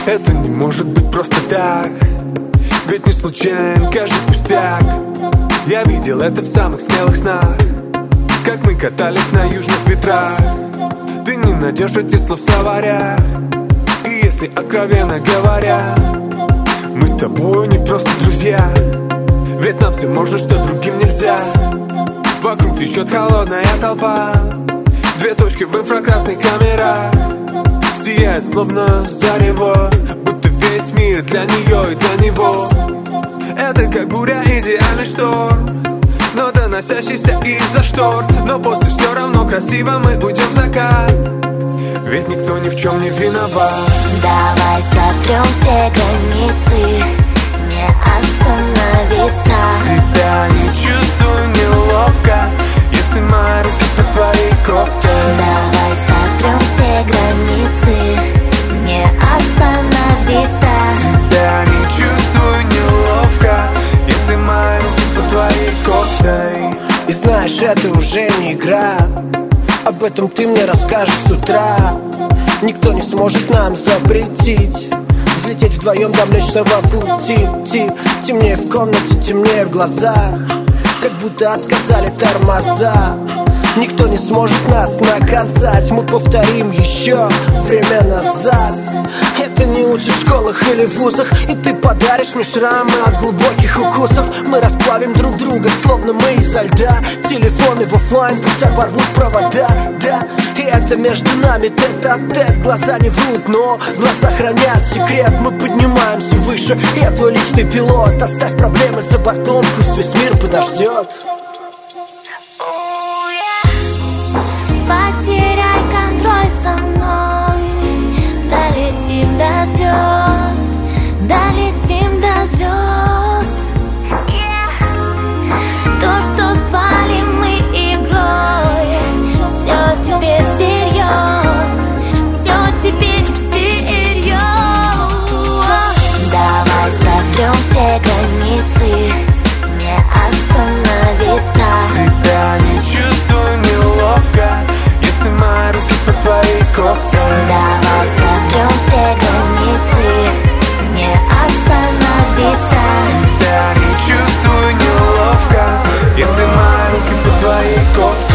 Это не может быть просто так, ведь не случайен каждый пустяк. Я видел это в самых смелых снах, как мы катались на южных ветрах. Ты не найдешь этих слов в словарях, и если откровенно говоря, мы с тобой не просто друзья, ведь нам все можно, что другим нельзя. Вокруг течет холодная толпа, две точки в инфракрасных камерах сияет словно зарево, будто весь мир для нее и для него. Это как буря, идеальный шторм, но доносящийся из-за штор. Но после все равно красиво мы уйдем в закат, ведь никто ни в чем не виноват. Давай сотрем все границы, не остановиться. Себя не чувствую неловко, если мои руки под твоей кофтой. Давай сотрем все границы, не остановиться. Себя не чувствую неловко, если мои руки под твоей кофтой. И знаешь, это уже не игра, об этом ты мне расскажешь с утра. Никто не сможет нам запретить взлететь вдвоем до Млечного Пути. Темнее в комнате, темнее в глазах, как будто отказали тормоза. Никто не сможет нас наказать, мы повторим еще время назад. Это не учат в школах или вузах, и ты подаришь мне шрамы от глубоких укусов. Мы расплавим друг друга, словно мы изо льда. Телефоны в оффлайн пусть оборвут провода, да. И это между нами тет-а-тет. Глаза не врут, но глаза хранят секрет. Мы поднимаемся выше, я твой личный пилот. Оставь проблемы за бортом, пусть весь мир подождет. Потеряй контроль со мной, долетим до звезд, долетим до звезд. То, что свалим мы игрой, все теперь всерьез, все теперь всерьез. Давай сотрем все границы, не остановиться. Себя не чувствую неловко, если мои руки под твоей кофтой. Давай сотрем все границы, не остановиться. Себя не чувствую неловко, если мои руки под твоей кофтой.